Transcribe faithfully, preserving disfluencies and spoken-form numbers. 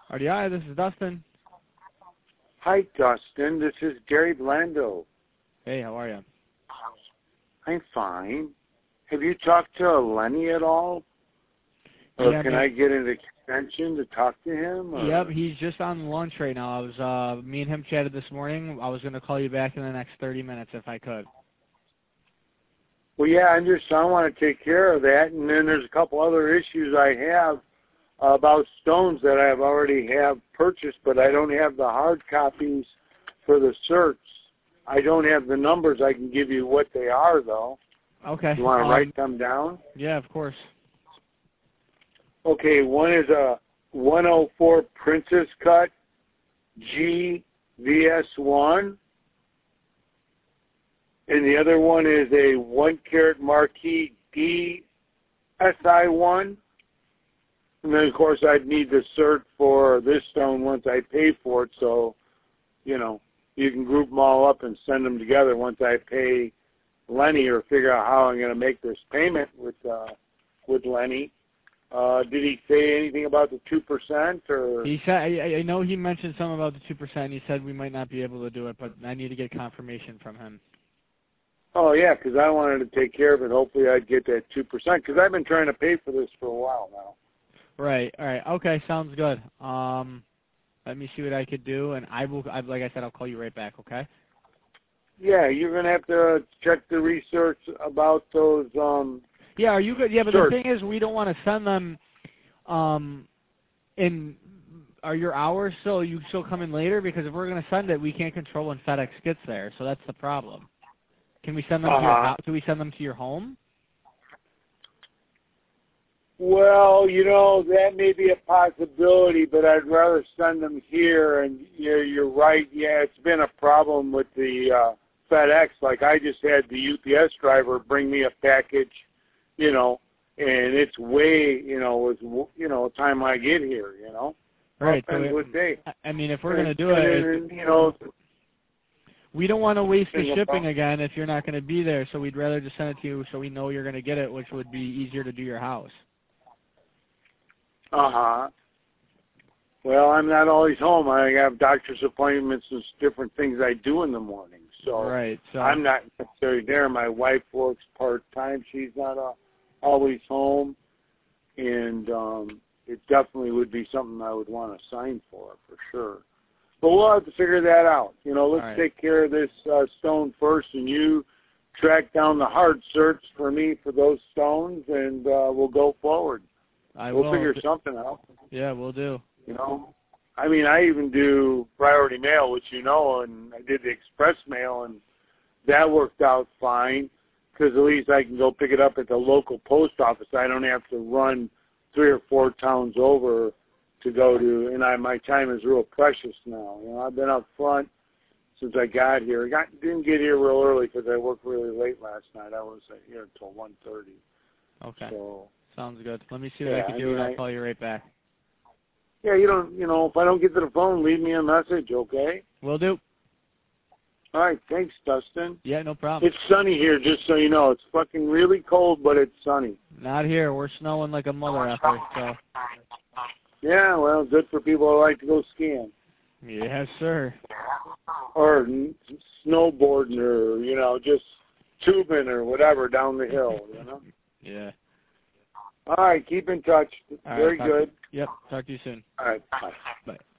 R D I, this is Dustin. Hi, Dustin. This is Gary Blando. Hey, how are you? I'm fine. Have you talked to Lenny at all? Or Yeah, can man. I get an extension to talk to him? Or? Yep, he's just on lunch right now. I was, uh, me and him chatted this morning. I was going to call you back in the next thirty minutes if I could. Well, yeah, I just I want to take care of that, and then there's a couple other issues I have about stones that I've already have purchased, but I don't have the hard copies for the certs. I don't have the numbers. I can give you what they are, though. Okay. You want to um, write them down? Yeah, of course. Okay, one is a one oh four Princess Cut G V S one, and the other one is a one carat Marquis D S I one. And then, of course, I'd need the cert for this stone once I pay for it, so, you know, you can group them all up and send them together once I pay Lenny or figure out how I'm going to make this payment with uh, with Lenny. Uh, did he say anything about the two percent? Or? He said, I, I know he mentioned something about the two percent. He said we might not be able to do it, but I need to get confirmation from him. Oh, yeah, because I wanted to take care of it. Hopefully I'd get that two percent, because I've been trying to pay for this for a while now. Right, all right. Okay, sounds good. Um, let me see what I could do, and I will, I, like I said, I'll call you right back, okay? Yeah, you're going to have to check the research about those. Um, yeah, are you good? Yeah, but certs. the thing is, we don't want to send them um, in, are your hours still, you still come in later? Because if we're going to send it, we can't control when FedEx gets there, so that's the problem. Can we send them uh-huh. to your house? Can we send them to your home? Well, you know, that may be a possibility, but I'd rather send them here. And you're, you're right. Yeah, it's been a problem with the uh, FedEx. Like I just had the U P S driver bring me a package, you know, and it's way, you know, it was, you know, time I get here, you know. Right. Well, depends So what day. I mean, if we're going to do it, and, you know, we don't want to waste the shipping problem. again if you're not going to be there. So we'd rather just send it to you so we know you're going to get it, which would be easier to do your house. Uh-huh. Well, I'm not always home. I have doctor's appointments and different things I do in the morning. So, right, so I'm not necessarily there. My wife works part-time. She's not uh, always home. And um, it definitely would be something I would want to sign for, for sure. But we'll have to figure that out. You know, let's right. take care of this uh, stone first, and you track down the hard certs for me for those stones, and uh, we'll go forward. I we'll will. figure something out. Yeah, we'll do. You know, I mean, I even do priority mail, which you know, and I did the express mail, and that worked out fine because at least I can go pick it up at the local post office. I don't have to run three or four towns over to go to, and I, my time is real precious now. You know, I've been up front since I got here. I got, didn't get here real early because I worked really late last night. I was here until one thirty. Okay. So. Sounds good. Let me see what Yeah, I can I do, mean, and I'll I, call you right back. Yeah, you don't, you know, if I don't get to the phone, leave me a message, okay? Will do. All right, thanks, Dustin. Yeah, no problem. It's sunny here, just so you know. It's fucking really cold, but it's sunny. Not here. We're snowing like a mother effer, so. Yeah, well, good for people who like to go skiing. Yes, sir. Or n- snowboarding or, you know, just tubing or whatever down the hill, you know? Yeah. All right, keep in touch. All Very right, good. To, yep, talk to you soon. All right, bye. Bye.